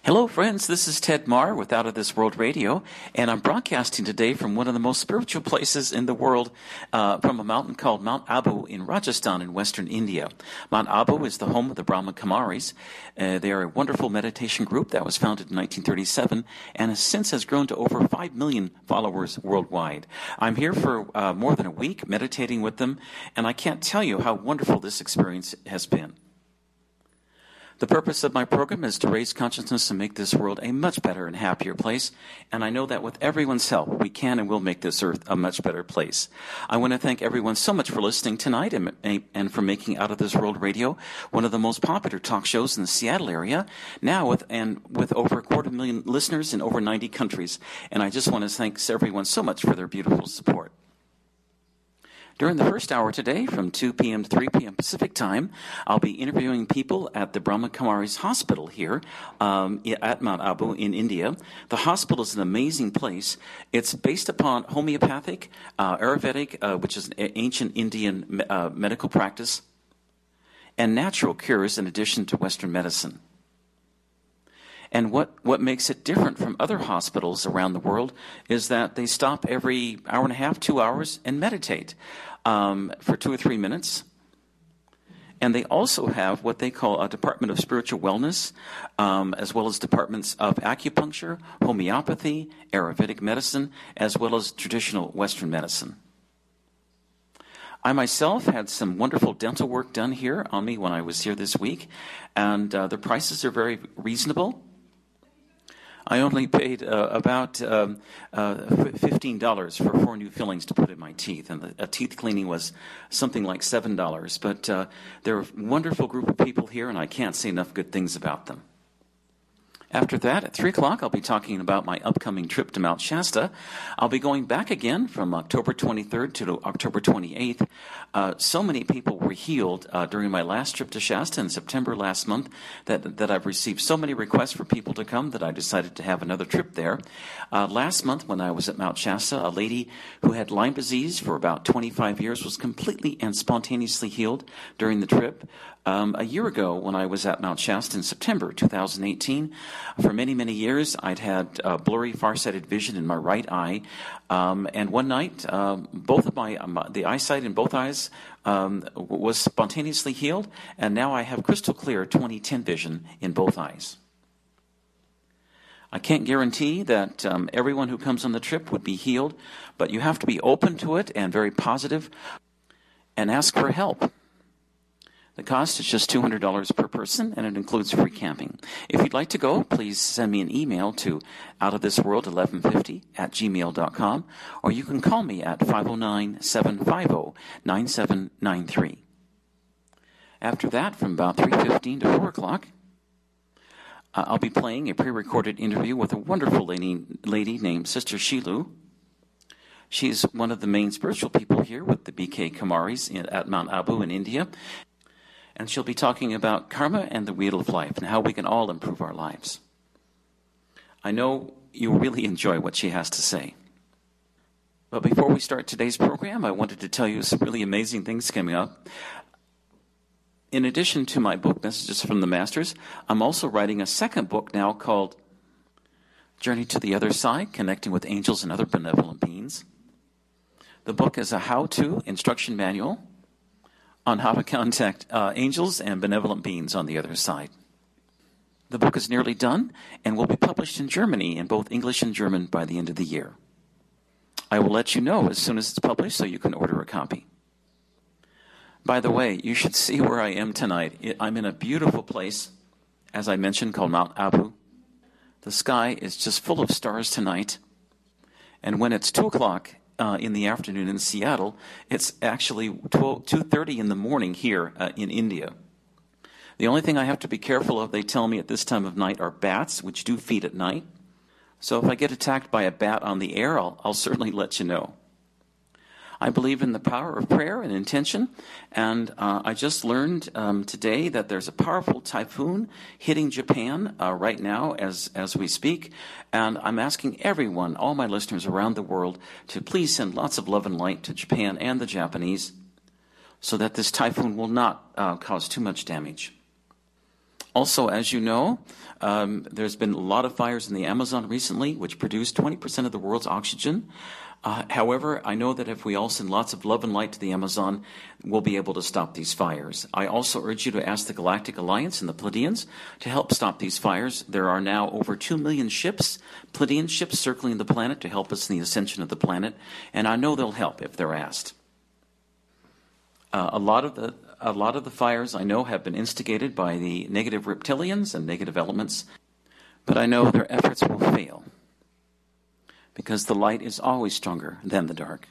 Hello, friends. This is Ted Marr with Out of This World Radio, and I'm broadcasting today from one of the most spiritual places in the world, from a mountain called Mount Abu in Rajasthan in western India. Mount Abu is the home of the Brahma Kumaris. They are a wonderful meditation group that was founded in 1937 and since has grown to over 5 million followers worldwide. I'm here for more than a week meditating with them, and I can't tell you how wonderful this experience has been. The purpose of my program is to raise consciousness and make this world a much better and happier place, and I know that with everyone's help, we can and will make this earth a much better place. I want to thank everyone so much for listening tonight and for making Out of This World Radio one of the most popular talk shows in the Seattle area, now with over 250,000 listeners in over 90 countries, and I just want to thank everyone so much for their beautiful support. During the first hour today, from 2 p.m. to 3 p.m. Pacific Time, I'll be interviewing people at the Brahma Kumaris Hospital here at Mount Abu in India. The hospital is an amazing place. It's based upon homeopathic, Ayurvedic, which is an ancient Indian medical practice, and natural cures in addition to Western medicine. And what makes it different from other hospitals around the world is that they stop every hour and a half, 2 hours, and meditate for 2 or 3 minutes. And they also have what they call a Department of Spiritual Wellness, as well as departments of acupuncture, homeopathy, Ayurvedic medicine, as well as traditional Western medicine. I myself had some wonderful dental work done here on me when I was here this week, and the prices are very reasonable. I only paid about $15 for 4 new fillings to put in my teeth, and the teeth cleaning was something like $7. But they're a wonderful group of people here, and I can't say enough good things about them. After that, at 3 o'clock, I'll be talking about my upcoming trip to Mount Shasta. I'll be going back again from October 23rd to October 28th. So many people were healed during my last trip to Shasta in September last month that I've received so many requests for people to come that I decided to have another trip there. Last month when I was at Mount Shasta, a lady who had Lyme disease for about 25 years was completely and spontaneously healed during the trip. A year ago, when I was at Mount Shasta in September 2018, for many, many years, I'd had blurry, farsighted vision in my right eye. And one night, both of the eyesight in both eyes was spontaneously healed, and now I have crystal clear 20/10 vision in both eyes. I can't guarantee that everyone who comes on the trip would be healed, but you have to be open to it and very positive and ask for help. The cost is just $200 per person, and it includes free camping. If you'd like to go, please send me an email to outofthisworld1150@gmail.com, or you can call me at 509-750-9793. After that, from about 3:15 to 4 o'clock, I'll be playing a pre-recorded interview with a wonderful lady named Sister Shilu. She's one of the main spiritual people here with the BK Kumaris at Mount Abu in India. And she'll be talking about karma and the wheel of life and how we can all improve our lives. I know you'll really enjoy what she has to say. But before we start today's program, I wanted to tell you some really amazing things coming up. In addition to my book, Messages from the Masters, I'm also writing a second book now called Journey to the Other Side, Connecting with Angels and Other Benevolent Beings. The book is a how-to instruction manual on how to contact angels and benevolent beings on the other side. The book is nearly done and will be published in Germany in both English and German by the end of the year. I will let you know as soon as it's published so you can order a copy. By the way, you should see where I am tonight. I'm in a beautiful place, as I mentioned, called Mount Abu. The sky is just full of stars tonight, and when it's 2 o'clock in the afternoon in Seattle, it's actually 2:30 in the morning here in India. The only thing I have to be careful of, they tell me at this time of night, are bats, which do feed at night. So if I get attacked by a bat on the air, I'll certainly let you know. I believe in the power of prayer and intention, and I just learned today that there's a powerful typhoon hitting Japan right now as we speak, and I'm asking everyone, all my listeners around the world, to please send lots of love and light to Japan and the Japanese so that this typhoon will not cause too much damage. Also, as you know, there's been a lot of fires in the Amazon recently, which produce 20% of the world's oxygen. However, I know that if we all send lots of love and light to the Amazon, we'll be able to stop these fires. I also urge you to ask the Galactic Alliance and the Pleiadians to help stop these fires. There are now over 2 million ships, Pleiadian ships, circling the planet to help us in the ascension of the planet, and I know they'll help if they're asked. A lot of the fires I know have been instigated by the negative reptilians and negative elements, but I know their efforts will fail, because the light is always stronger than the dark.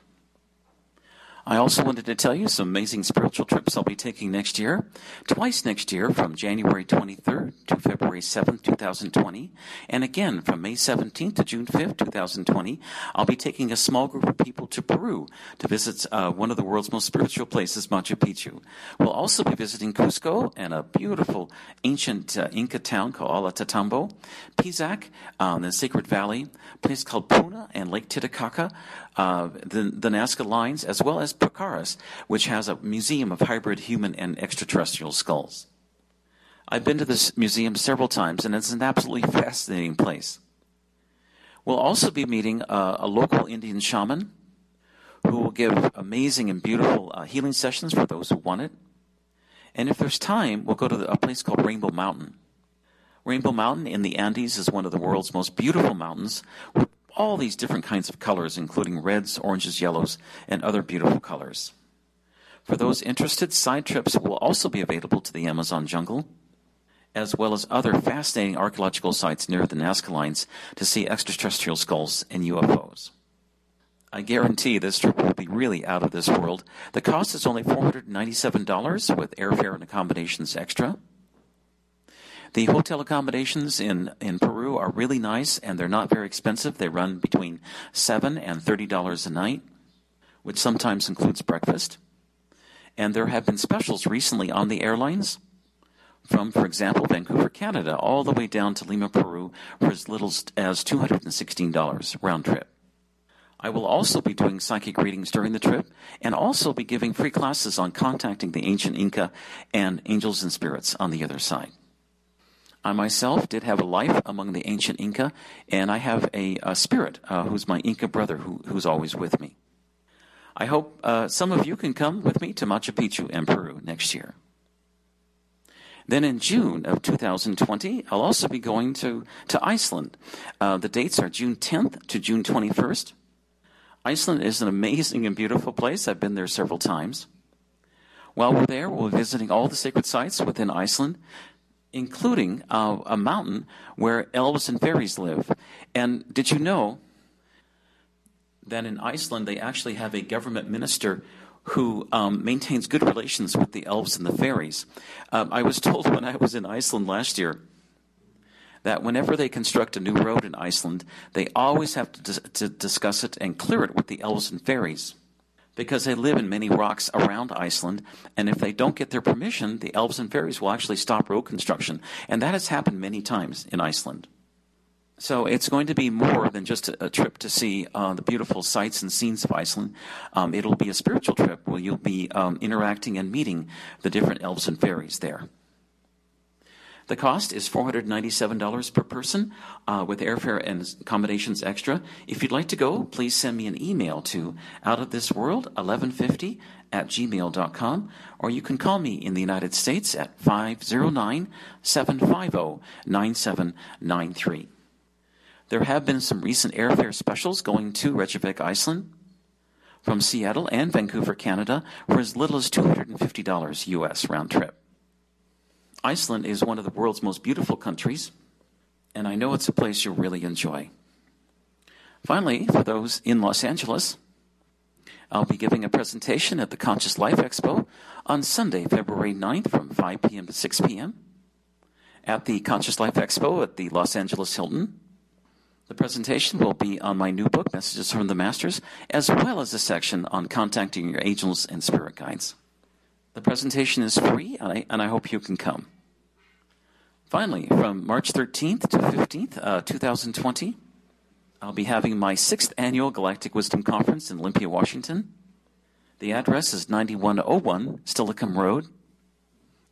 I also wanted to tell you some amazing spiritual trips I'll be taking next year, twice next year, from January 23rd to February 7th, 2020, and again from May 17th to June 5th, 2020. I'll be taking a small group of people to Peru to visit one of the world's most spiritual places, Machu Picchu. We'll also be visiting Cusco and a beautiful ancient Inca town called Ollantaytambo, Pisac, the Sacred Valley, a place called Puna and Lake Titicaca, the Nazca Lines, as well as Pucaras, which has a museum of hybrid human and extraterrestrial skulls. I've been to this museum several times, and it's an absolutely fascinating place. We'll also be meeting a local Indian shaman who will give amazing and beautiful healing sessions for those who want it. And if there's time, we'll go to a place called Rainbow Mountain. Rainbow Mountain in the Andes is one of the world's most beautiful mountains, with all these different kinds of colors, including reds, oranges, yellows, and other beautiful colors. For those interested, side trips will also be available to the Amazon jungle, as well as other fascinating archaeological sites near the Nazca Lines to see extraterrestrial skulls and UFOs. I guarantee this trip will be really out of this world. The cost is only $497 with airfare and accommodations extra. The hotel accommodations in Peru are really nice, and they're not very expensive. They run between $7 and $30 a night, which sometimes includes breakfast. And there have been specials recently on the airlines from, for example, Vancouver, Canada, all the way down to Lima, Peru, for as little as $216 round trip. I will also be doing psychic readings during the trip, and also be giving free classes on contacting the ancient Inca and angels and spirits on the other side. I myself did have a life among the ancient Inca, and I have a spirit who's my Inca brother who's always with me. I hope some of you can come with me to Machu Picchu and Peru next year. Then in June of 2020, I'll also be going to Iceland. The dates are June 10th to June 21st. Iceland is an amazing and beautiful place. I've been there several times. While we're there, we'll be visiting all the sacred sites within Iceland, including a mountain where elves and fairies live. And did you know that in Iceland they actually have a government minister who maintains good relations with the elves and the fairies? I was told when I was in Iceland last year that whenever they construct a new road in Iceland, they always have to discuss it and clear it with the elves and fairies, because they live in many rocks around Iceland, and if they don't get their permission, the elves and fairies will actually stop road construction, and that has happened many times in Iceland. So it's going to be more than just a trip to see the beautiful sights and scenes of Iceland. It'll be a spiritual trip where you'll be interacting and meeting the different elves and fairies there. The cost is $497 per person with airfare and accommodations extra. If you'd like to go, please send me an email to outofthisworld1150@gmail.com, or you can call me in the United States at 509-750-9793. There have been some recent airfare specials going to Reykjavik, Iceland, from Seattle and Vancouver, Canada, for as little as $250 US round trip. Iceland is one of the world's most beautiful countries, and I know it's a place you'll really enjoy. Finally, for those in Los Angeles, I'll be giving a presentation at the Conscious Life Expo on Sunday, February 9th from 5 p.m. to 6 p.m. at the Conscious Life Expo at the Los Angeles Hilton. The presentation will be on my new book, Messages from the Masters, as well as a section on contacting your angels and spirit guides. The presentation is free, and I hope you can come. Finally, from March 13th to 15th, 2020, I'll be having my 6th annual Galactic Wisdom Conference in Olympia, Washington. The address is 9101 Stillicum Road,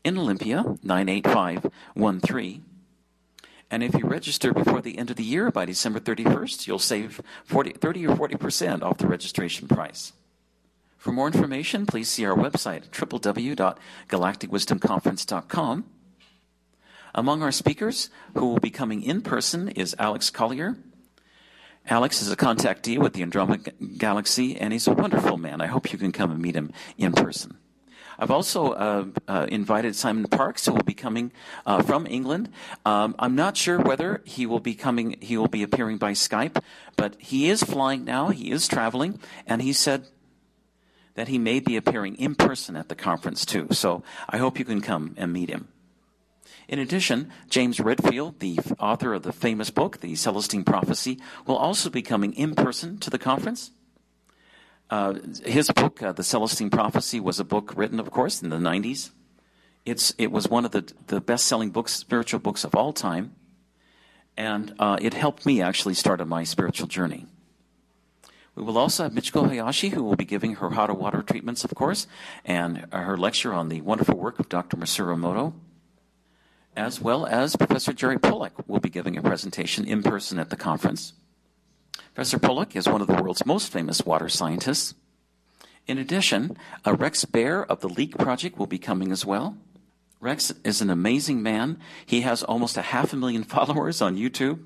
in Olympia, 98513. And if you register before the end of the year, by December 31st, you'll save 30 or 40% off the registration price. For more information, please see our website at www.galacticwisdomconference.com. Among our speakers who will be coming in person is Alex Collier. Alex is a contactee with the Andromeda Galaxy, and he's a wonderful man. I hope you can come and meet him in person. I've also invited Simon Parks, who will be coming from England. I'm not sure whether he will be appearing by Skype, but he is flying now. He is traveling, and he said that he may be appearing in person at the conference too. So I hope you can come and meet him. In addition, James Redfield, the author of the famous book, The Celestine Prophecy, will also be coming in person to the conference. His book, The Celestine Prophecy, was a book written, of course, in the 90s. It was one of the best-selling books, spiritual books of all time, and it helped me actually start on my spiritual journey. We will also have Michiko Hayashi, who will be giving her hot water treatments, of course, and her lecture on the wonderful work of Dr. Masaru Emoto, as well as Professor Jerry Pollack will be giving a presentation in person at the conference. Professor Pollack is one of the world's most famous water scientists. In addition, Rex Baer of the Leak Project will be coming as well. Rex is an amazing man. He has almost 500,000 followers on YouTube.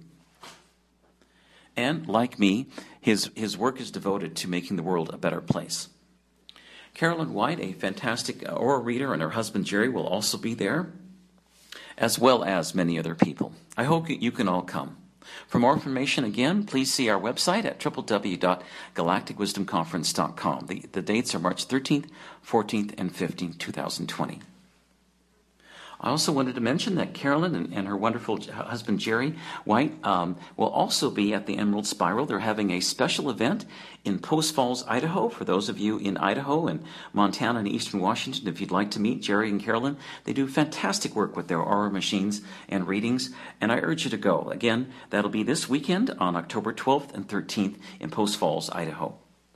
And like me, his work is devoted to making the world a better place. Carolyn White, a fantastic aura reader, and her husband Jerry will also be there, as well as many other people. I hope you can all come. For more information, again, please see our website at www.galacticwisdomconference.com. The dates are March 13th, 14th, and 15th, 2020. I also wanted to mention that Carolyn and her wonderful husband, Jerry White, will also be at the Emerald Spiral. They're having a special event in Post Falls, Idaho. For those of you in Idaho and Montana and Eastern Washington, if you'd like to meet Jerry and Carolyn, they do fantastic work with their aura machines and readings, and I urge you to go. Again, that'll be this weekend on October 12th and 13th in Post Falls, Idaho.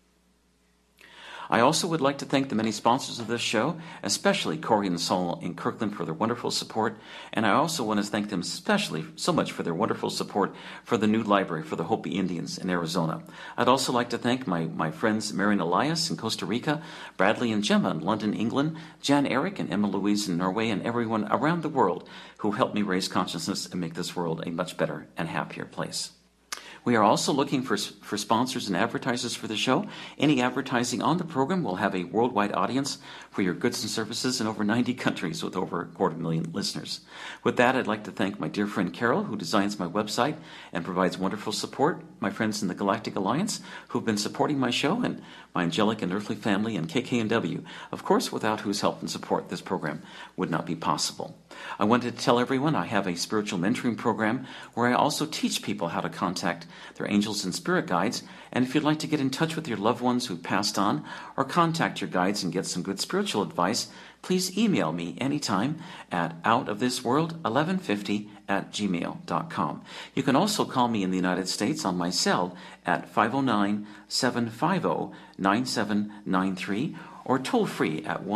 I also would like to thank the many sponsors of this show, especially Corey and Saul in Kirkland for their wonderful support, and I also want to thank them especially so much for their wonderful support for the new library for the Hopi Indians in Arizona. I'd also like to thank my friends Marion Elias in Costa Rica, Bradley and Gemma in London, England, Jan Eric and Emma Louise in Norway, and everyone around the world who helped me raise consciousness and make this world a much better and happier place. We are also looking for sponsors and advertisers for the show. Any advertising on the program will have a worldwide audience for your goods and services in over 90 countries with over 250,000 listeners. With that, I'd like to thank my dear friend Carol, who designs my website and provides wonderful support, my friends in the Galactic Alliance, who've been supporting my show, and my angelic and earthly family, and KKNW, of course, without whose help and support this program would not be possible. I wanted to tell everyone I have a spiritual mentoring program where I also teach people how to contact their angels and spirit guides. And if you'd like to get in touch with your loved ones who've passed on or contact your guides and get some good spiritual advice, please email me anytime at outofthisworld1150@gmail.com. You can also call me in the United States on my cell at 509-750-9793 or toll free at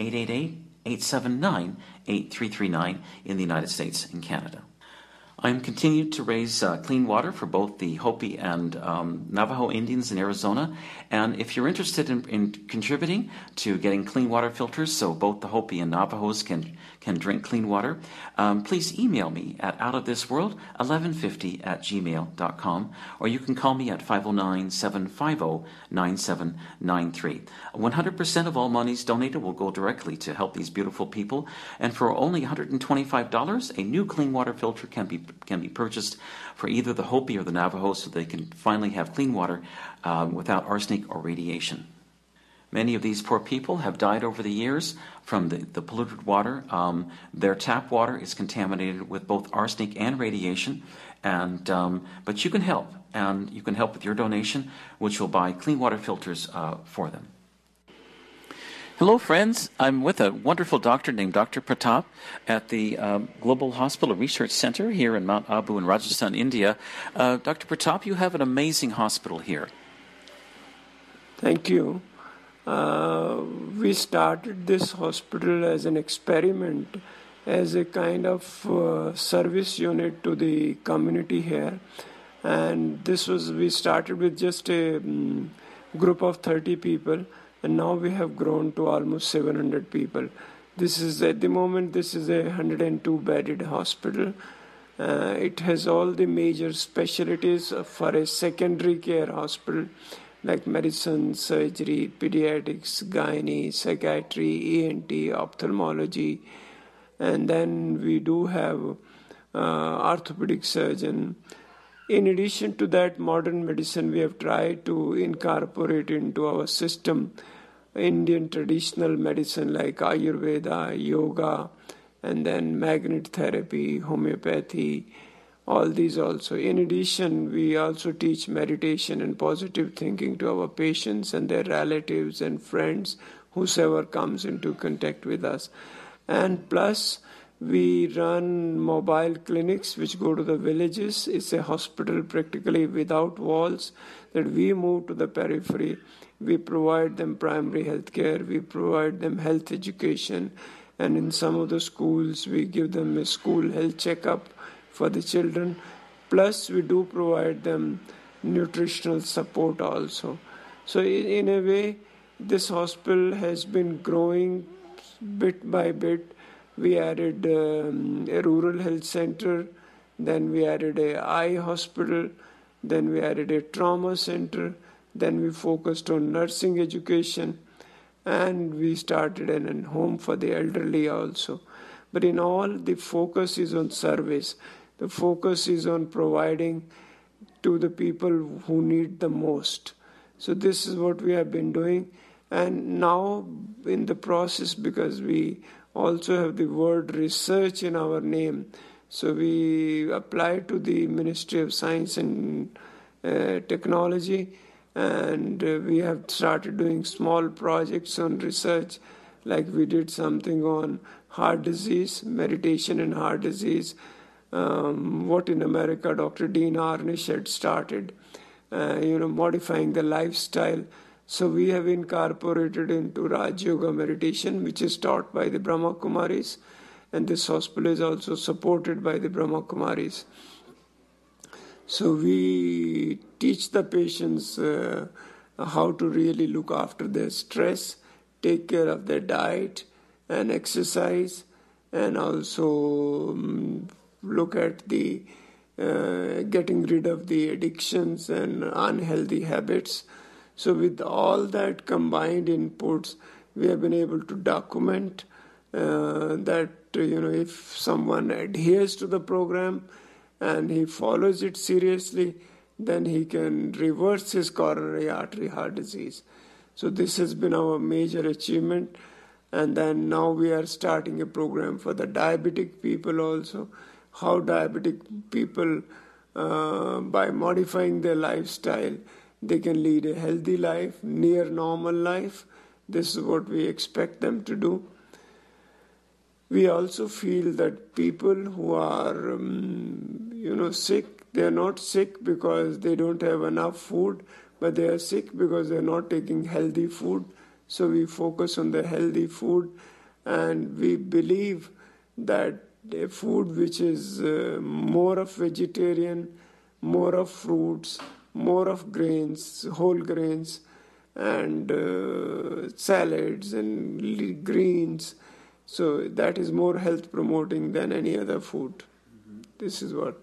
1-888-879-8339 in the United States and Canada. I am continued to raise clean water for both the Hopi and Navajo Indians in Arizona. And if you're interested in contributing to getting clean water filters so both the Hopi and Navajos can drink clean water, please email me at outofthisworld1150@gmail.com, or you can call me at 509-750-9793. 100% of all monies donated will go directly to help these beautiful people. And for only $125, a new clean water filter can be purchased for either the Hopi or the Navajo so they can finally have clean water without arsenic or radiation. Many of these poor people have died over the years from the polluted water. Their tap water is contaminated with both arsenic and radiation, but you can help, and you can help with your donation, which will buy clean water filters for them. Hello, friends. I'm with a wonderful doctor named Dr. Pratap at the Global Hospital Research Center here in Mount Abu in Rajasthan, India. Dr. Pratap, you have an amazing hospital here. Thank you. We started this hospital as an experiment, as a kind of service unit to the community here. And we started with just a group of 30 people, and now we have grown to almost 700 people. At the moment, this is a 102 bedded hospital. It has all the major specialties for a secondary care hospital, like medicine, surgery, pediatrics, gynae, psychiatry, ENT, ophthalmology. And then we do have orthopedic surgeon. In addition to that, modern medicine, we have tried to incorporate into our system Indian traditional medicine like Ayurveda, yoga, and then magnet therapy, homeopathy, all these also. In addition, we also teach meditation and positive thinking to our patients and their relatives and friends, whosoever comes into contact with us. And plus, we run mobile clinics which go to the villages. It's a hospital practically without walls that we move to the periphery. We provide them primary health care. We provide them health education. And in some of the schools, we give them a school health checkup for the children. Plus, we do provide them nutritional support also. So in a way, this hospital has been growing bit by bit. We added a rural health center, then we added an eye hospital, then we added a trauma center, then we focused on nursing education, and we started a home for the elderly also. But in all, the focus is on service. The focus is on providing to the people who need the most. So this is what we have been doing. And now in the process, because we also have the word research in our name, so we apply to the Ministry of Science and Technology, and we have started doing small projects on research, like we did something on heart disease, meditation in heart disease, what in America Dr. Dean Ornish had started, modifying the lifestyle. So we have incorporated into Raj Yoga meditation, which is taught by the Brahma Kumaris, and this hospital is also supported by the Brahma Kumaris. So we teach the patients how to really look after their stress, take care of their diet and exercise, and also look at the getting rid of the addictions and unhealthy habits. So with all that combined inputs, we have been able to document that, if someone adheres to the program and he follows it seriously, then he can reverse his coronary artery heart disease. So this has been our major achievement. And then now we are starting a program for the diabetic people also, how diabetic people, by modifying their lifestyle, they can lead a healthy life, near normal life. This is what we expect them to do. We also feel that people who are, sick, they are not sick because they don't have enough food, but they are sick because they are not taking healthy food. So we focus on the healthy food, and we believe that a food which is more of vegetarian, more of fruits, more of grains, whole grains, and salads and greens. So that is more health promoting than any other food. Mm-hmm. This is what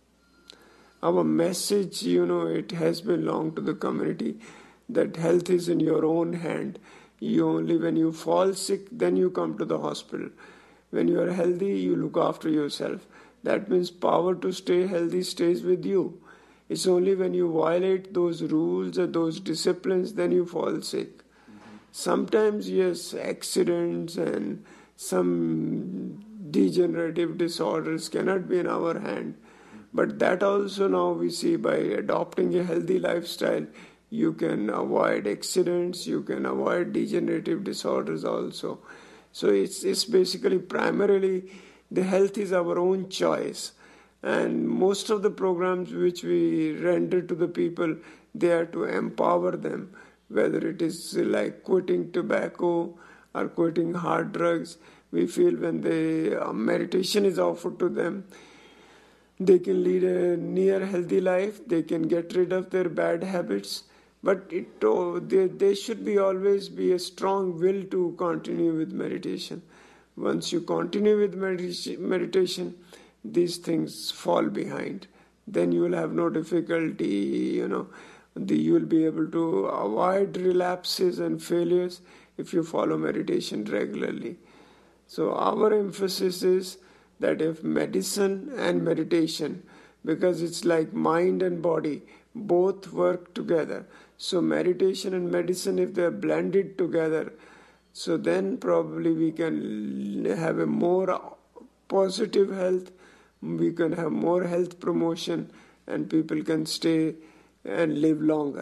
our message, it has belonged to the community, that health is in your own hand. When you fall sick, then you come to the hospital. When you are healthy, you look after yourself. That means power to stay healthy stays with you. It's only when you violate those rules or those disciplines, then you fall sick. Mm-hmm. Sometimes, yes, accidents and some degenerative disorders cannot be in our hand. But that also now we see by adopting a healthy lifestyle, you can avoid accidents, you can avoid degenerative disorders also. So it's basically primarily the health is our own choice. And most of the programs which we render to the people, they are to empower them whether it is like quitting tobacco or quitting hard drugs. We feel when meditation is offered to them, they can lead a near healthy life, they can get rid of their bad habits, but there should be always be a strong will to continue with meditation. Once you continue with meditation, these things fall behind. Then you will have no difficulty, you will be able to avoid relapses and failures if you follow meditation regularly. So our emphasis is that if medicine and meditation, because it's like mind and body, both work together. So meditation and medicine, if they're blended together, so then probably we can have a more positive health, we can have more health promotion, and people can stay and live longer.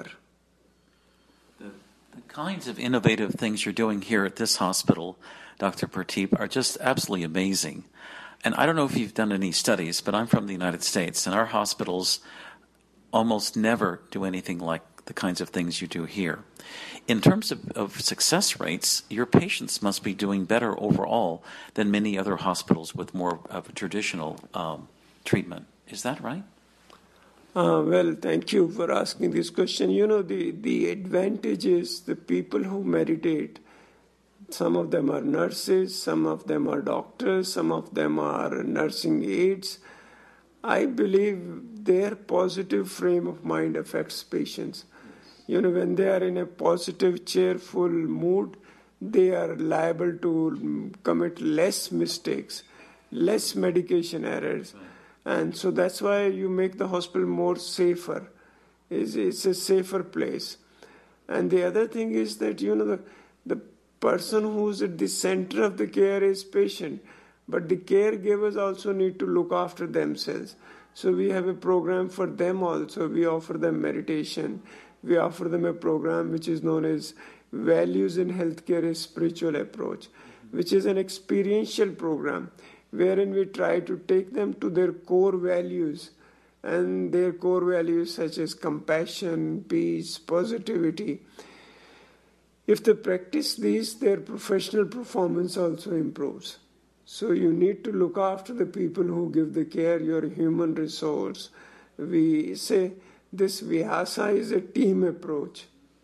The kinds of innovative things you're doing here at this hospital, Dr. Pradeep, are just absolutely amazing. And I don't know if you've done any studies, but I'm from the United States, and our hospitals almost never do anything like the kinds of things you do here. In terms of success rates, your patients must be doing better overall than many other hospitals with more of a traditional treatment. Is that right? Well, thank you for asking this question. The advantage is the people who meditate, some of them are nurses, some of them are doctors, some of them are nursing aides. I believe their positive frame of mind affects patients. When they are in a positive, cheerful mood, they are liable to commit less mistakes, less medication errors. And so that's why you make the hospital more safer. It's a safer place. And the other thing is that, the person who's at the center of the care is patient, but the caregivers also need to look after themselves. So we have a program for them also. We offer them meditation. We offer them a program which is known as Values in Healthcare, a Spiritual Approach, which is an experiential program wherein we try to take them to their core values, and their core values such as compassion, peace, positivity. If they practice these, their professional performance also improves. So you need to look after the people who give the care, your human resource. We say this Vyasa is a team approach.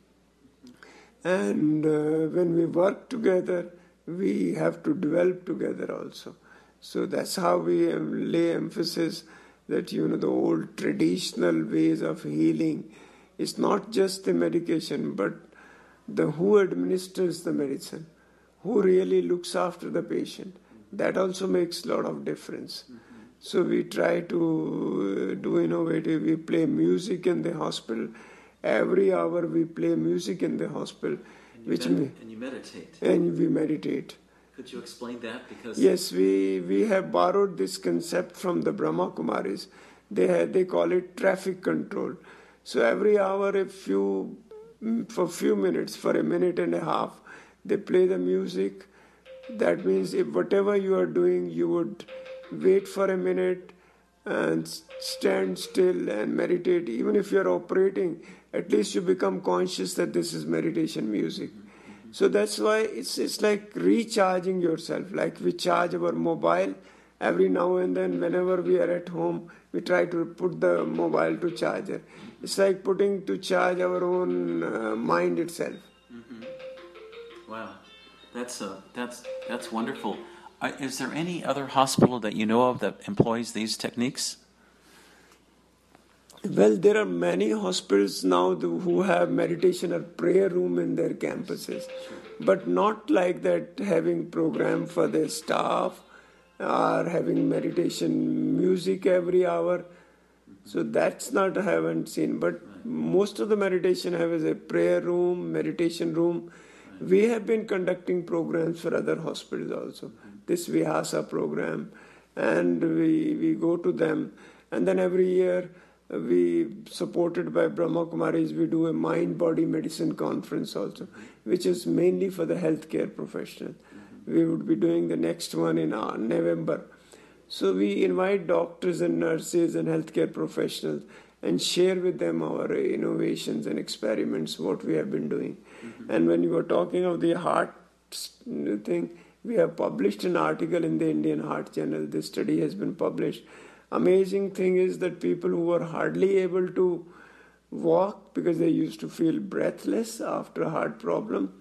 And when we work together, we have to develop together also. So that's how we lay emphasis that, the old traditional ways of healing is not just the medication, but who administers the medicine, who really looks after the patient. That also makes a lot of difference. So we try to do innovative. We play music in the hospital. Every hour we play music in the hospital. And you meditate. And we meditate. Could you explain that? Because yes, we have borrowed this concept from the Brahma Kumaris. They call it traffic control. So every hour, for a few minutes, for a minute and a half, they play the music. That means if whatever you are doing, you would wait for a minute and stand still and meditate. Even if you are operating, at least you become conscious that this is meditation music. So that's why it's like recharging yourself. Like we charge our mobile every now and then. Whenever we are at home, we try to put the mobile to charger. It's like putting to charge our own mind itself. Mm-hmm. Wow, that's wonderful. Is there any other hospital that you know of that employs these techniques? Well, there are many hospitals now who have meditation or prayer room in their campuses, but not like that, having program for their staff or having meditation music every hour. So that's not, I haven't seen. But most of the meditation have is a prayer room, meditation room. We have been conducting programs for other hospitals also. This Vyasa program, and we go to them. And then every year, we, supported by Brahma Kumaris, we do a mind-body medicine conference also, which is mainly for the healthcare professional. We would be doing the next one in November. So we invite doctors and nurses and healthcare professionals and share with them our innovations and experiments, what we have been doing. And when you were talking of the heart thing, we have published an article in the Indian Heart Journal. This study has been published. Amazing thing is that people who were hardly able to walk because they used to feel breathless after a heart problem.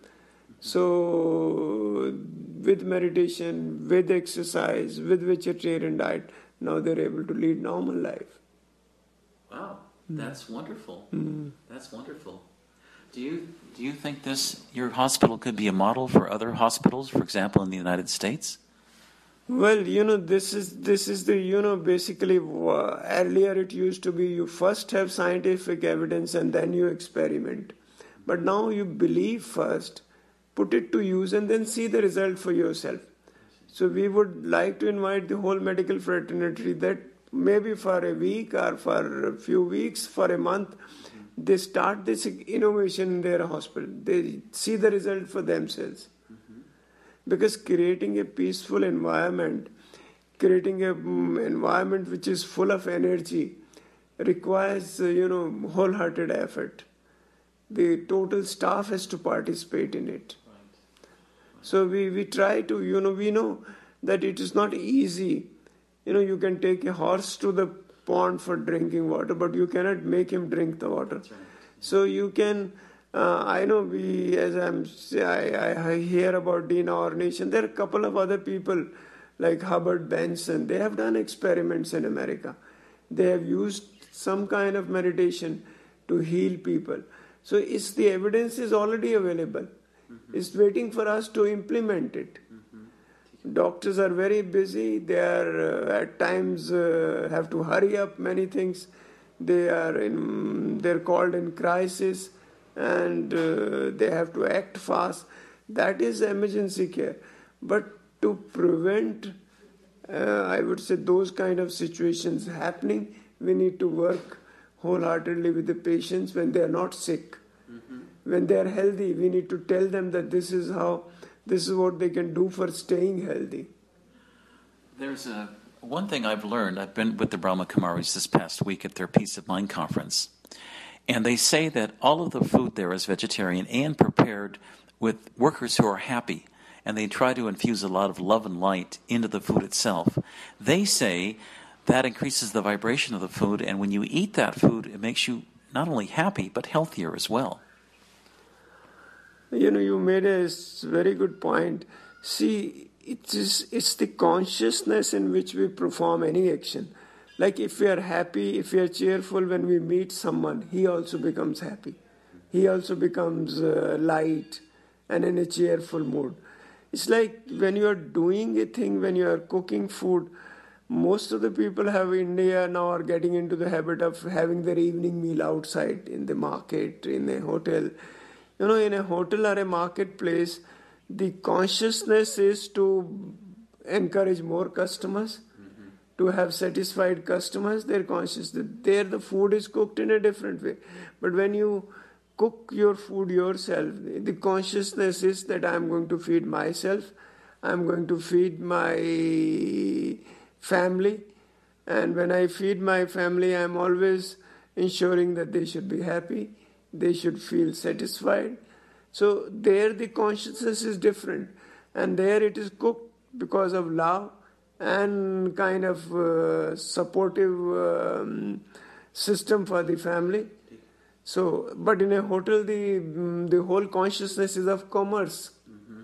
So with meditation, with exercise, with vegetarian diet, now they're able to lead normal life. Wow, that's wonderful. That's wonderful. Do you think your hospital could be a model for other hospitals, for example, in the United States? Well, this is the, basically earlier it used to be you first have scientific evidence and then you experiment. But now you believe first, put it to use and then see the result for yourself. So we would like to invite the whole medical fraternity that maybe for a week or for a few weeks, for a month, they start this innovation in their hospital. They see the result for themselves. Because creating a peaceful environment, creating an environment which is full of energy requires, wholehearted effort. The total staff has to participate in it. So we try to, we know that it is not easy. You can take a horse to the pond for drinking water, but you cannot make him drink the water. Right. So you can, I know I hear about Dean Ornish, and there are a couple of other people like Hubbard Benson. They have done experiments in America. They have used some kind of meditation to heal people. So the evidence is already available. It's waiting for us to implement it. Doctors are very busy. They are at times have to hurry up many things. They're called in crisis, and they have to act fast. That is emergency care. But to prevent, I would say, those kind of situations happening, we need to work wholeheartedly with the patients when they are not sick. When they are healthy, we need to tell them that this is what they can do for staying healthy. There's one thing I've learned. I've been with the Brahma Kumaris this past week at their Peace of Mind conference. And they say that all of the food there is vegetarian and prepared with workers who are happy. And they try to infuse a lot of love and light into the food itself. They say that increases the vibration of the food. And when you eat that food, it makes you not only happy, but healthier as well. You made a very good point. See, it's the consciousness in which we perform any action. Like if we are happy, if we are cheerful when we meet someone, he also becomes happy. He also becomes light and in a cheerful mood. It's like when you are doing a thing, when you are cooking food, most of the people in India now are getting into the habit of having their evening meal outside in the market, in a hotel. In a hotel or a marketplace, the consciousness is to encourage more customers, to have satisfied customers. They're conscious that there the food is cooked in a different way. But when you cook your food yourself, the consciousness is that I'm going to feed myself, I'm going to feed my family. And when I feed my family, I'm always ensuring that they should be happy. They should feel satisfied. So there the consciousness is different. And there it is cooked because of love and kind of supportive system for the family. So, but in a hotel, the whole consciousness is of commerce.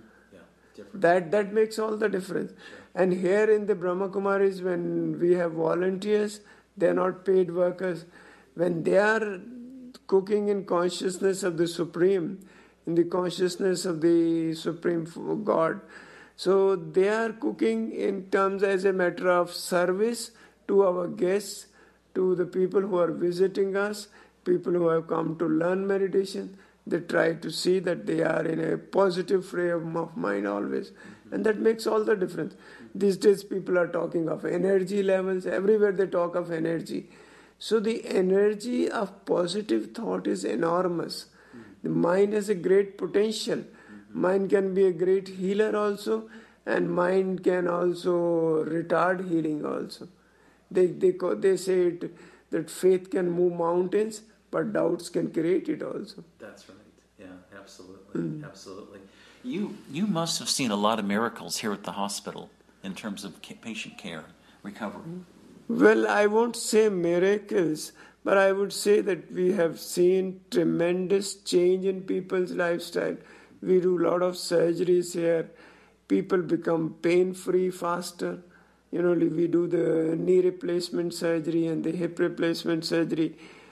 That makes all the difference. Sure. And here in the Brahma Kumaris, when we have volunteers, they are not paid workers. When they are cooking in consciousness of the Supreme, in the consciousness of the Supreme God. So they are cooking in terms as a matter of service to our guests, to the people who are visiting us, people who have come to learn meditation. They try to see that they are in a positive frame of mind always. And that makes all the difference. These days people are talking of energy levels. Everywhere they talk of energy. So the energy of positive thought is enormous. The mind has a great potential. Mind can be a great healer also, and mind can also retard healing also. They say that faith can move mountains, but doubts can create it also. That's right. Yeah, absolutely. Absolutely. You must have seen a lot of miracles here at the hospital in terms of patient care, recovery. Well, I won't say miracles, but I would say that we have seen tremendous change in people's lifestyle. We do a lot of surgeries here. People become pain-free faster. We do the knee replacement surgery and the hip replacement surgery.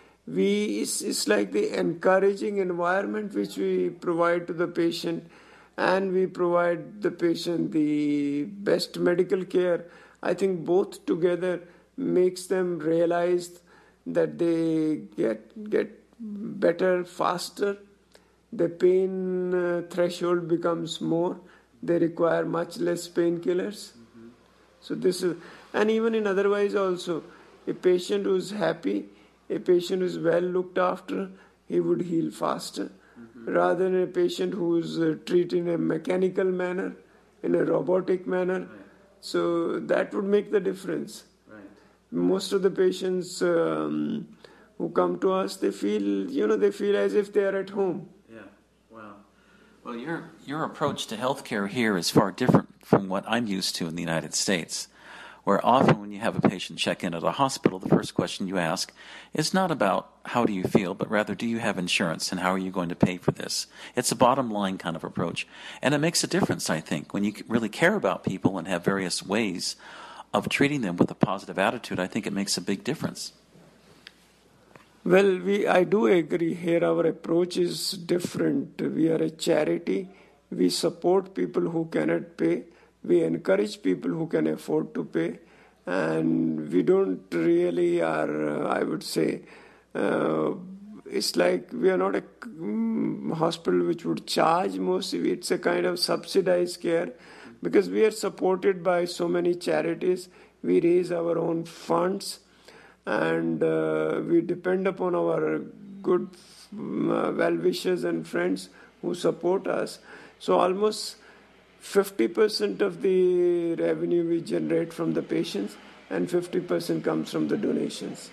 It's like the encouraging environment which we provide to the patient, and we provide the patient the best medical care. I think both together makes them realize that they get better faster. The pain threshold becomes more. They require much less painkillers. So this is, and even in otherwise also, a patient who's happy, a patient who's well looked after, he would heal faster, rather than a patient who's treated in a mechanical manner, in a robotic manner. Right. So that would make the difference. Right. Most of the patients who come to us, they feel as if they are at home. Yeah. Wow. Well, your approach to healthcare here is far different from what I'm used to in the United States, where often when you have a patient check in at a hospital, the first question you ask is not about how do you feel, but rather do you have insurance and how are you going to pay for this? It's a bottom line kind of approach. And it makes a difference, I think, when you really care about people and have various ways of treating them with a positive attitude. I think it makes a big difference. Well, I do agree here. Our approach is different. We are a charity. We support people who cannot pay. We encourage people who can afford to pay. And we don't really I would say, it's like we are not a hospital which would charge mostly. It's a kind of subsidized care because we are supported by so many charities. We raise our own funds, and we depend upon our good well-wishers and friends who support us. So almost 50% of the revenue we generate from the patients, and 50% comes from the donations.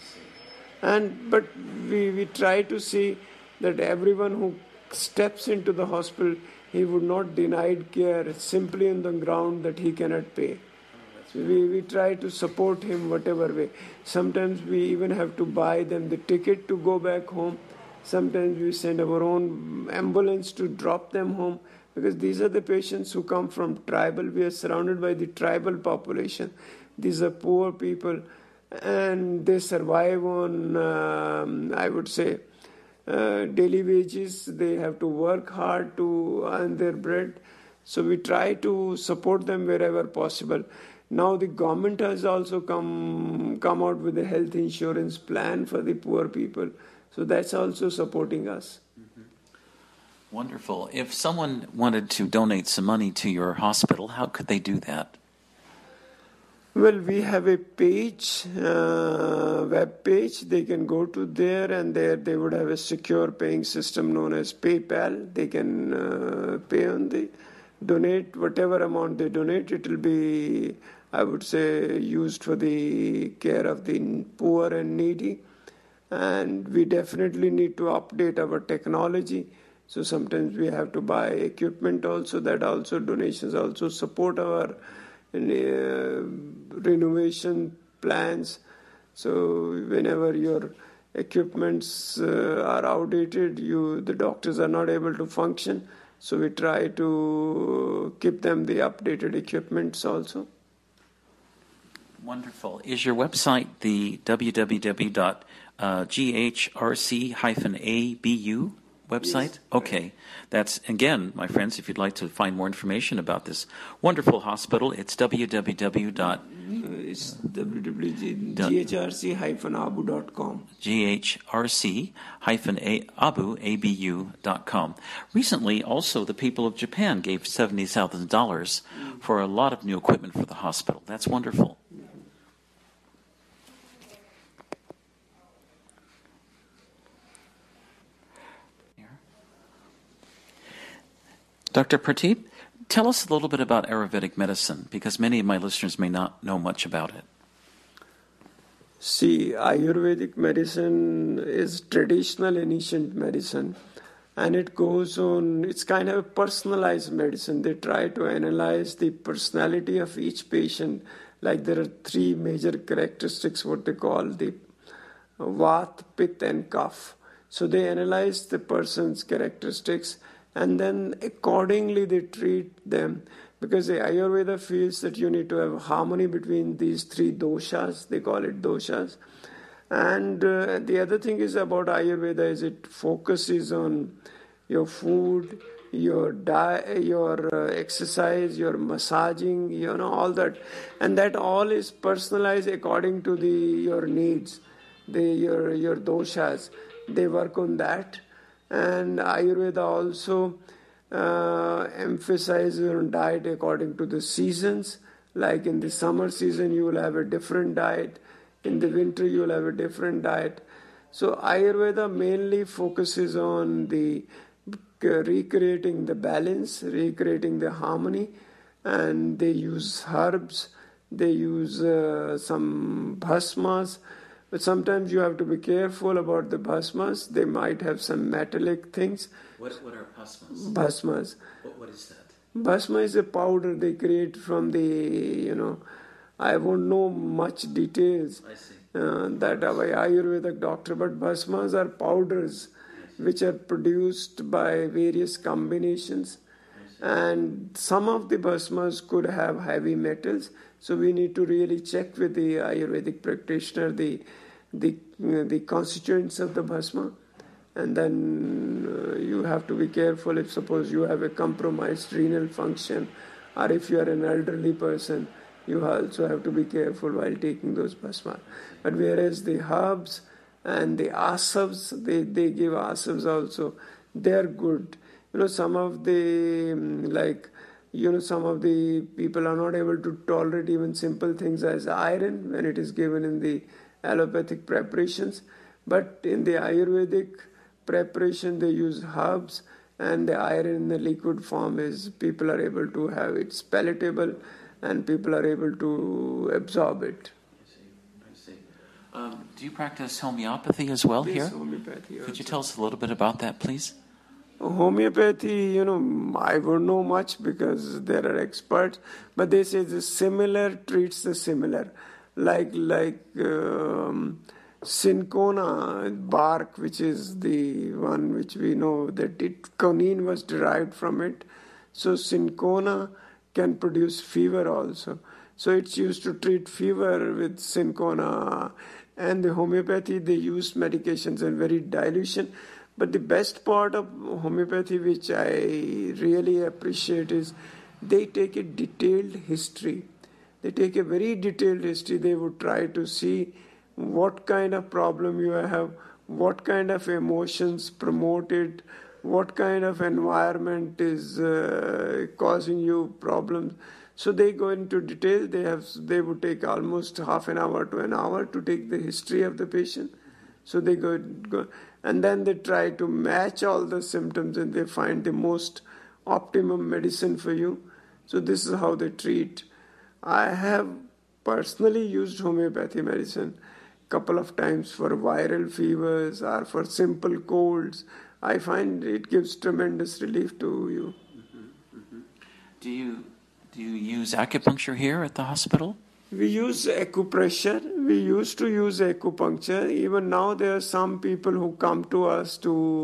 But we try to see that everyone who steps into the hospital, he would not denied care simply on the ground that he cannot pay. So we try to support him whatever way. Sometimes we even have to buy them the ticket to go back home. Sometimes we send our own ambulance to drop them home, because these are the patients who come from tribal. We are surrounded by the tribal population. These are poor people, and they survive on, I would say, daily wages. They have to work hard to earn their bread. So we try to support them wherever possible. Now the government has also come out with a health insurance plan for the poor people. So that's also supporting us. Wonderful. If someone wanted to donate some money to your hospital, how could they do that? Well, we have a page, web page. They can go to there, and there they would have a secure paying system known as PayPal. They can pay on the donate whatever amount they donate. It will be, I would say, used for the care of the poor and needy. And we definitely need to update our technology. So sometimes we have to buy equipment also. That also donations also support our renovation plans. So whenever your equipments are outdated, the doctors are not able to function. So we try to keep them the updated equipments also. Wonderful. Is your website the www.GHRC-ABU website? Yes. Okay. That's, again, my friends, if you'd like to find more information about this wonderful hospital, it's www.ghrc-abu.com. GHRC-ABU.com. Recently, also, the people of Japan gave $70,000 for a lot of new equipment for the hospital. That's wonderful. Dr. Pradeep, Tell us a little bit about Ayurvedic medicine, because many of my listeners may not know much about it. See, Ayurvedic medicine is traditional ancient medicine, and it goes on, it's kind of a personalized medicine. They try to analyze the personality of each patient. Like there are three major characteristics, what they call the Vat, Pitta, and Kapha. So they analyze the person's characteristics, and then accordingly they treat them, because the Ayurveda feels that you need to have harmony between these three doshas. They call it doshas. And the other thing is about Ayurveda is it focuses on your food, your diet, your exercise, your massaging, all that. And that all is personalized according to your needs, your doshas. They work on that. And Ayurveda also emphasizes on diet according to the seasons. Like in the summer season, you will have a different diet. In the winter, you will have a different diet. So Ayurveda mainly focuses on the recreating the balance, recreating the harmony, and they use herbs, they use some bhasmas. But sometimes you have to be careful about the bhasmas. They might have some metallic things. What are bhasmas? Bhasmas. What is that? Bhasma is a powder they create from the, I won't know much details. I see. That I'm an Ayurvedic doctor, but bhasmas are powders which are produced by various combinations. And some of the bhasmas could have heavy metals, so we need to really check with the Ayurvedic practitioner the constituents of the bhasma. And then you have to be careful if suppose you have a compromised renal function, or if you are an elderly person, you also have to be careful while taking those bhasma. But whereas the herbs and the asavs, they give asavs also, they are good. Some of the some of the people are not able to tolerate even simple things as iron when it is given in the allopathic preparations. But in the Ayurvedic preparation, they use herbs, and the iron in the liquid form is people are able to have it's palatable, and people are able to absorb it. I see. Do you practice homeopathy as well here? Yes, homeopathy. Could you tell us a little bit about that, please? Homeopathy, I won't know much because there are experts, but they say the similar treats the similar. Like cinchona bark, which is the one which we know that quinine was derived from it. So cinchona can produce fever also. So it's used to treat fever with cinchona. And the homeopathy, they use medications in very dilution. But the best part of homeopathy, which I really appreciate, is they take a detailed history. They take a very detailed history. They would try to see what kind of problem you have, what kind of emotions promote it, what kind of environment is causing you problems. So they go into detail. They would take almost half an hour to an hour to take the history of the patient. So they go and then they try to match all the symptoms, and they find the most optimum medicine for you. So this is how they treat. I have personally used homeopathy medicine a couple of times for viral fevers or for simple colds. I find it gives tremendous relief to you. Mm-hmm, mm-hmm. Do you use acupuncture here at the hospital? We use acupressure. We used to use acupuncture. Even now there are some people who come to us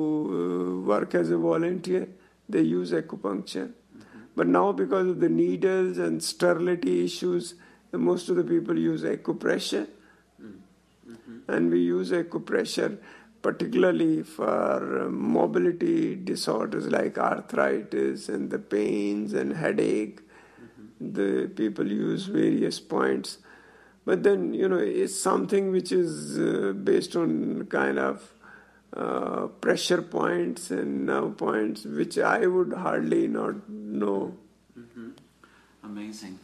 to work as a volunteer. They use acupuncture. Mm-hmm. But now because of the needles and sterility issues, most of the people use acupressure. Mm-hmm. And we use acupressure particularly for mobility disorders like arthritis and the pains and headache. The people use various points, but then it's something which is based on kind of pressure points and nerve points, which I would hardly not know. Mm-hmm. Amazing.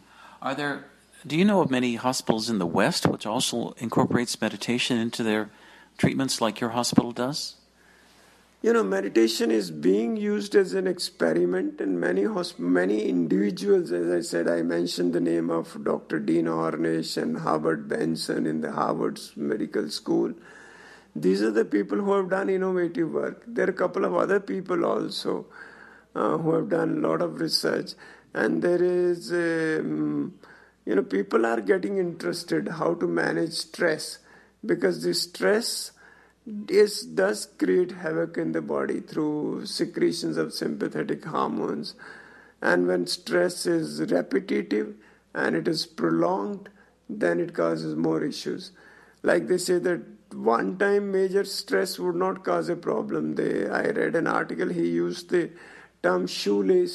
Do you know of many hospitals in the West which also incorporates meditation into their treatments like your hospital does? Meditation is being used as an experiment, and many individuals, as I said, I mentioned the name of Dr. Dean Ornish and Howard Benson in the Harvard Medical School. These are the people who have done innovative work. There are a couple of other people also who have done a lot of research, and there is, people are getting interested how to manage stress, because the stress does create havoc in the body through secretions of sympathetic hormones. And when stress is repetitive and it is prolonged, then it causes more issues. Like they say that one-time major stress would not cause a problem. I read an article, he used the term shoelace.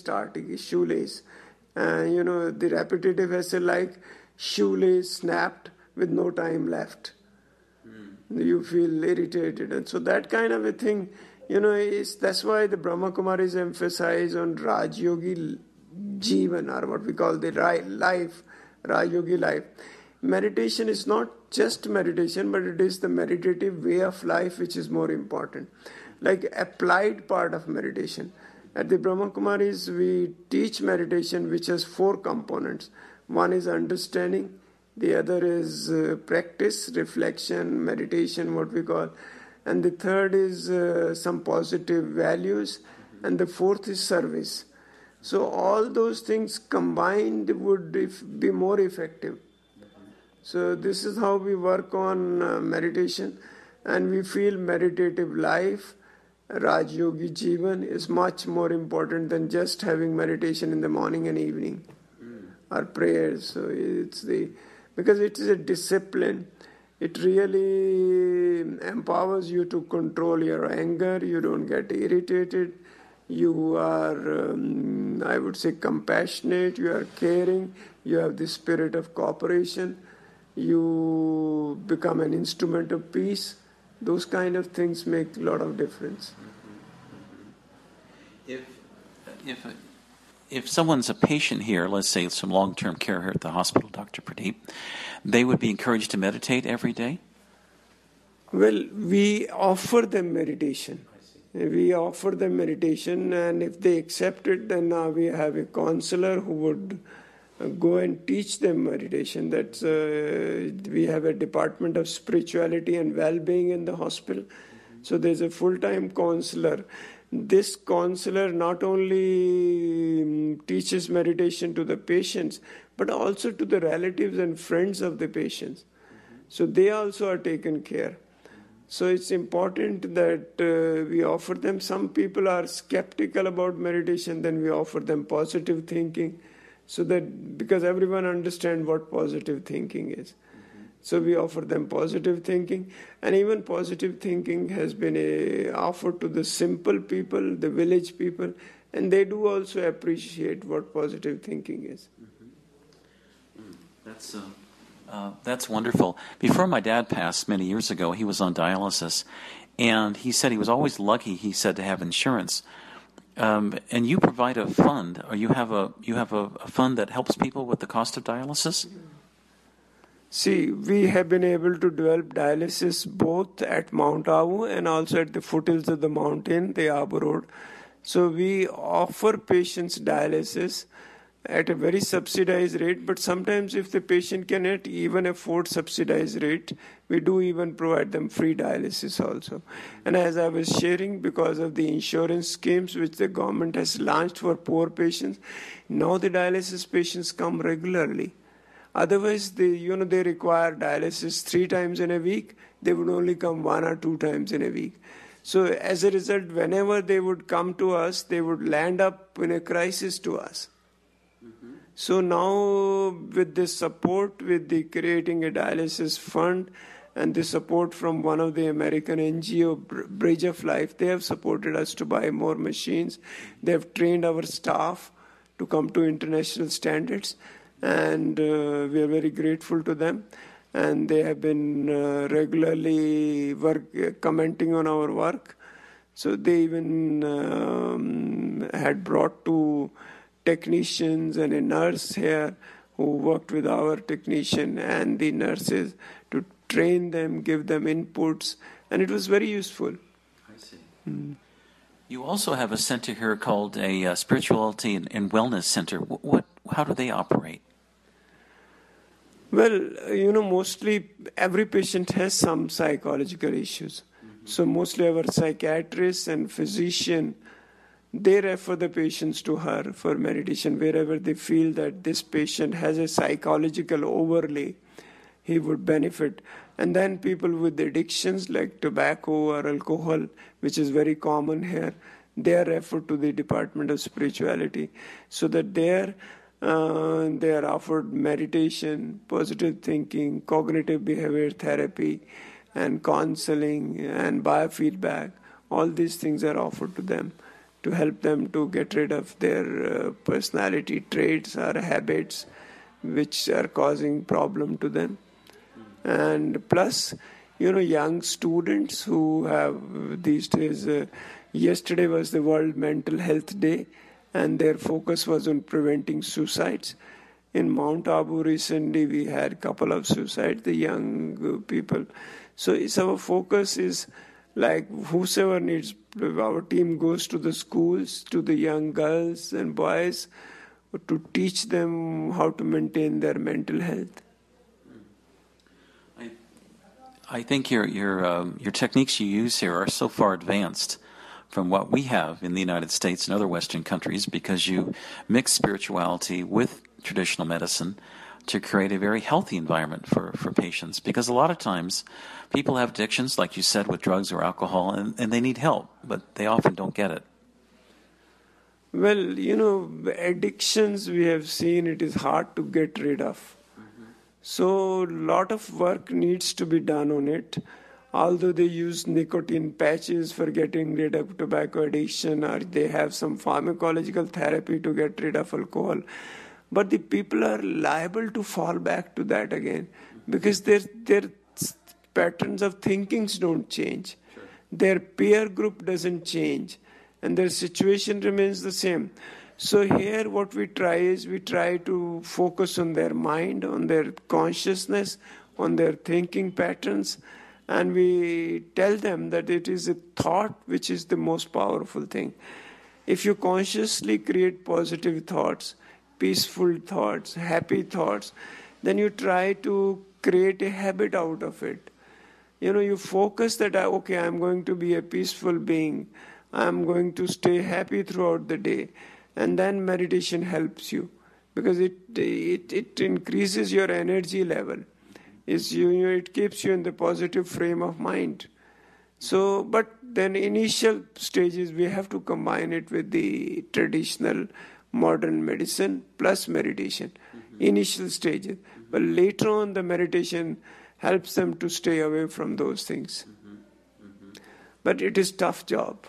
The repetitive essay like shoelace snapped with no time left. You feel irritated. And so that kind of a thing, that's why the Brahma Kumaris emphasize on Rajyogi Jivan, or what we call the Rajyogi life. Meditation is not just meditation, but it is the meditative way of life which is more important. Like applied part of meditation. At the Brahma Kumaris, we teach meditation which has 4 components. One is understanding. The other is practice, reflection, meditation, what we call. And the third is some positive values. And the fourth is service. So all those things combined would be more effective. So this is how we work on meditation. And we feel meditative life, Rajyogi Jivan, is much more important than just having meditation in the morning and evening. Or prayers. So because it is a discipline, it really empowers you to control your anger. You don't get irritated. You are, I would say, compassionate. You are caring. You have the spirit of cooperation. You become an instrument of peace. Those kind of things make a lot of difference. If someone's a patient here, let's say some long-term care here at the hospital, Dr. Pradeep, they would be encouraged to meditate every day? Well, we offer them meditation. And if they accept it, then now we have a counselor who would go and teach them meditation. We have a department of spirituality and well-being in the hospital. So there's a full-time counselor. This counselor not only teaches meditation to the patients, but also to the relatives and friends of the patients. So they also are taken care. So it's important that we offer them. Some people are skeptical about meditation, then we offer them positive thinking, so that because everyone understands what positive thinking is. So we offer them positive thinking, and even positive thinking has been offered to the simple people, the village people, and they do also appreciate what positive thinking is. That's wonderful. Before my dad passed many years ago, he was on dialysis, and he said he was always lucky, he said, to have insurance. And you provide a fund, or you have a fund that helps people with the cost of dialysis? See, we have been able to develop dialysis both at Mount Abu and also at the foothills of the mountain, the Abu Road. So we offer patients dialysis at a very subsidized rate, but sometimes if the patient cannot even afford subsidized rate, we do even provide them free dialysis also. And as I was sharing, because of the insurance schemes which the government has launched for poor patients, now the dialysis patients come regularly. Otherwise, they require dialysis 3 times in a week. They would only come 1 or 2 times in a week. So as a result, whenever they would come to us, they would land up in a crisis to us. So now with this support, with the creating a dialysis fund and the support from one of the American NGO, Bridge of Life, they have supported us to buy more machines. They have trained our staff to come to international standards. And we are very grateful to them. And they have been regularly commenting on our work. So they even had brought 2 technicians and a nurse here who worked with our technician and the nurses to train them, give them inputs. And it was very useful. I see. You also have a center here called a Spirituality and Wellness Center. How do they operate? Well, mostly every patient has some psychological issues. So mostly our psychiatrists and physician, they refer the patients to her for meditation wherever they feel that this patient has a psychological overlay, he would benefit. And then people with addictions like tobacco or alcohol, which is very common here, they are referred to the Department of Spirituality so that they are offered meditation, positive thinking, cognitive behavior therapy, and counseling and biofeedback. All these things are offered to them to help them to get rid of their personality traits or habits which are causing problem to them. And plus, young students who have these days, yesterday was the World Mental Health Day, and their focus was on preventing suicides. In Mount Abu recently, we had a couple of suicides, the young people. So our focus is like whosoever needs, our team goes to the schools, to the young girls and boys to teach them how to maintain their mental health. I think your techniques you use here are so far advanced from what we have in the United States and other Western countries because you mix spirituality with traditional medicine to create a very healthy environment for patients. Because a lot of times people have addictions, like you said, with drugs or alcohol, and they need help, but they often don't get it. Well, addictions we have seen it is hard to get rid of. So a lot of work needs to be done on it. Although they use nicotine patches for getting rid of tobacco addiction, or they have some pharmacological therapy to get rid of alcohol. But the people are liable to fall back to that again because their patterns of thinkings don't change. Sure. Their peer group doesn't change and their situation remains the same. So here what we try is we try to focus on their mind, on their consciousness, on their thinking patterns, and we tell them that it is a thought which is the most powerful thing. If you consciously create positive thoughts, peaceful thoughts, happy thoughts, then you try to create a habit out of it. You focus that, okay, I'm going to be a peaceful being. I'm going to stay happy throughout the day. And then meditation helps you because it increases your energy level. It keeps you in the positive frame of mind. So, but then initial stages we have to combine it with the traditional modern medicine plus meditation. Initial stages. But later on the meditation helps them to stay away from those things. But it is tough job.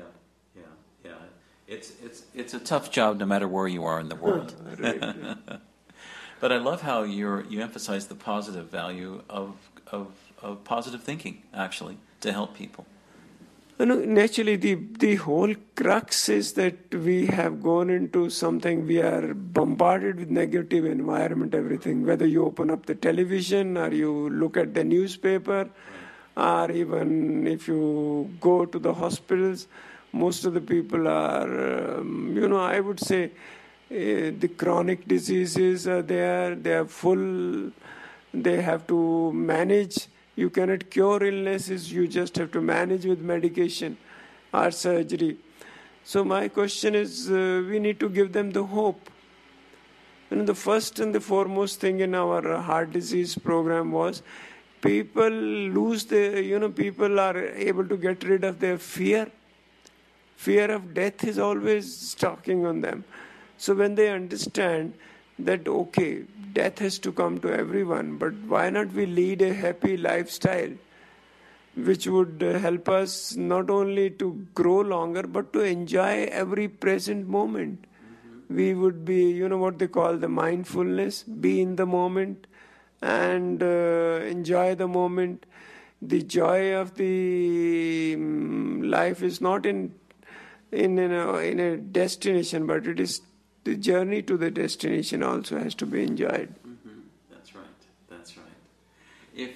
It's a tough job no matter where you are in the world. Right. But I love how you emphasize the positive value of positive thinking, actually, to help people. Naturally, the whole crux is that we have gone into something, we are bombarded with negative environment, everything. Whether you open up the television or you look at the newspaper, or even if you go to the hospitals, most of the people are, I would say, the chronic diseases are there, they are full, they have to manage. You cannot cure illnesses, you just have to manage with medication or surgery. So my question is, we need to give them the hope. The first and the foremost thing in our heart disease program was people people are able to get rid of their fear. Fear of death is always stalking on them. So when they understand that, okay, death has to come to everyone, but why not we lead a happy lifestyle which would help us not only to grow longer, but to enjoy every present moment. We would be, what they call the mindfulness, be in the moment and enjoy the moment. The joy of the life is not in a destination, but it is the journey to the destination also has to be enjoyed. That's right.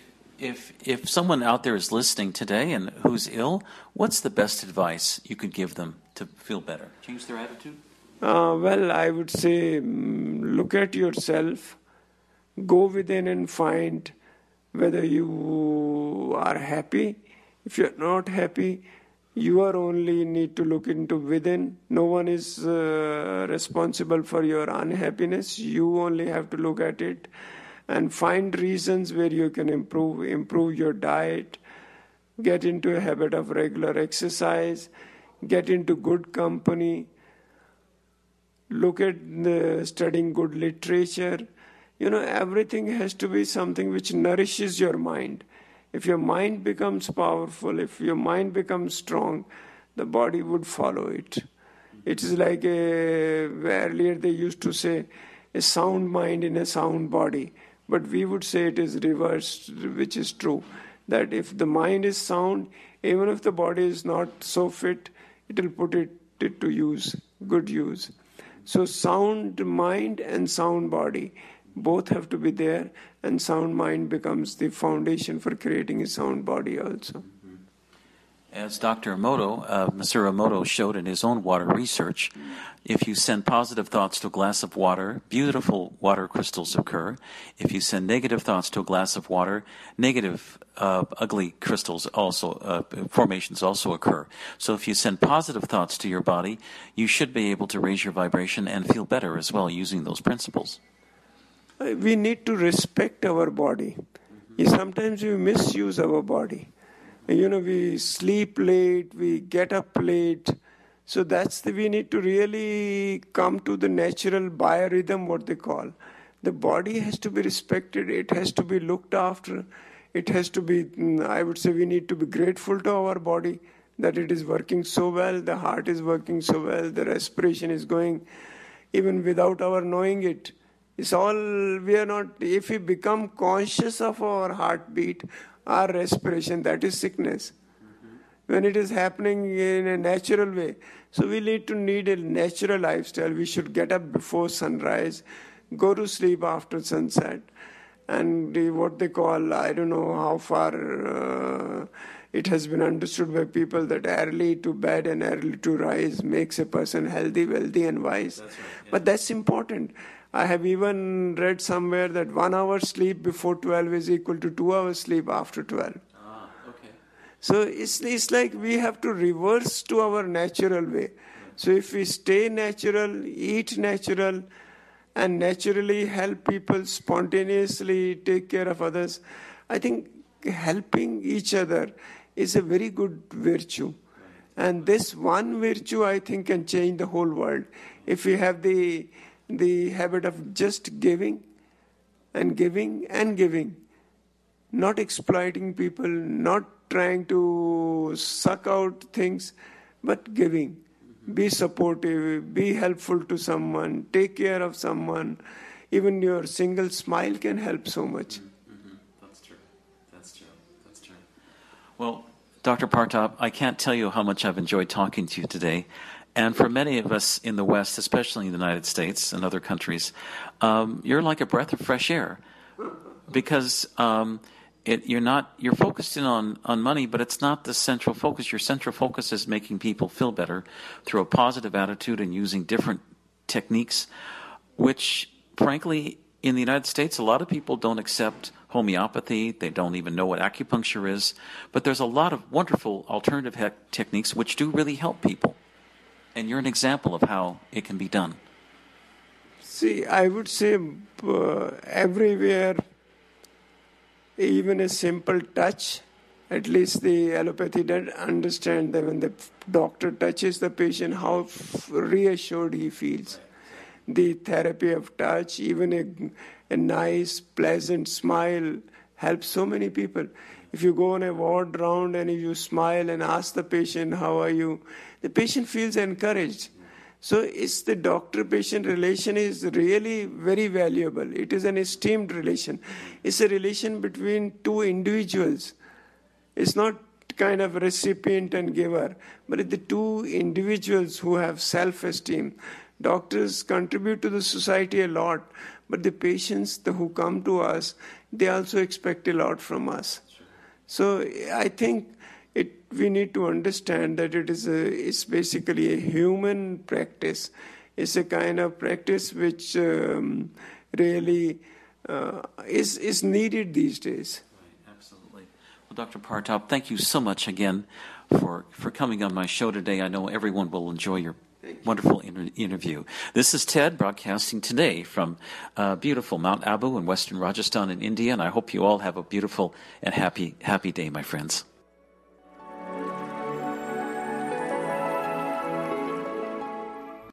If someone out there is listening today and who's ill, what's the best advice you could give them to feel better? Change their attitude? Well, I would say look at yourself, go within and find whether you are happy. If you're not happy, you are only need to look into within. No one is responsible for your unhappiness. You only have to look at it and find reasons where you can improve your diet, get into a habit of regular exercise, get into good company, look at studying good literature. Everything has to be something which nourishes your mind. If your mind becomes powerful, if your mind becomes strong, the body would follow it. It is like earlier they used to say, a sound mind in a sound body. But we would say it is reversed, which is true. That if the mind is sound, even if the body is not so fit, it will put it to use, good use. So sound mind and sound body, both have to be there, and sound mind becomes the foundation for creating a sound body also. As Dr. Emoto, Masaru Emoto showed in his own water research, if you send positive thoughts to a glass of water, beautiful water crystals occur. If you send negative thoughts to a glass of water, negative, ugly crystals also, formations also occur. So if you send positive thoughts to your body, you should be able to raise your vibration and feel better as well using those principles. We need to respect our body. Sometimes we misuse our body. We sleep late, we get up late. So we need to really come to the natural biorhythm, what they call. The body has to be respected, it has to be looked after. It has to be, I would say we need to be grateful to our body that it is working so well, the heart is working so well, the respiration is going, even without our knowing it. It's all, we are not, if we become conscious of our heartbeat, our respiration, that is sickness. When it is happening in a natural way. So we need a natural lifestyle. We should get up before sunrise, go to sleep after sunset. And what they call, I don't know how far it has been understood by people that early to bed and early to rise makes a person healthy, wealthy and wise. That's right, yeah. But that's important. I have even read somewhere that 1 hour sleep before 12 is equal to 2 hours sleep after 12. Okay. So it's like we have to reverse to our natural way. So if we stay natural, eat natural, and naturally help people spontaneously take care of others, I think helping each other is a very good virtue. And this one virtue, I think, can change the whole world. If we have the habit of just giving and giving and giving, not exploiting people, not trying to suck out things, but giving. Be supportive, be helpful to someone, take care of someone. Even your single smile can help so much. That's true. That's true. Well, Dr. Partap, I can't tell you how much I've enjoyed talking to you today. And for many of us in the West, especially in the United States and other countries, you're like a breath of fresh air, because you're focused in on money, but it's not the central focus. Your central focus is making people feel better through a positive attitude and using different techniques, which, frankly, in the United States, a lot of people don't accept homeopathy. They don't even know what acupuncture is. But there's a lot of wonderful alternative techniques which do really help people. And you're an example of how it can be done. See, I would say everywhere, even a simple touch, at least the allopathy does understand that when the doctor touches the patient, how reassured he feels. The therapy of touch, even a nice, pleasant smile helps so many people. If you go on a ward round and if you smile and ask the patient, how are you? The patient feels encouraged. So it's the doctor-patient relation is really very valuable. It is an esteemed relation. It's a relation between two individuals. It's not kind of recipient and giver, but it's the two individuals who have self-esteem. Doctors contribute to the society a lot, but the patients who come to us, they also expect a lot from us. Sure. So I think we need to understand that it's basically a human practice. It's a kind of practice which really is needed these days. Right, absolutely. Well, Dr. Partop, thank you so much again for coming on my show today. I know everyone will enjoy your wonderful interview. This is Ted broadcasting today from beautiful Mount Abu in western Rajasthan in India, and I hope you all have a beautiful and happy day, my friends.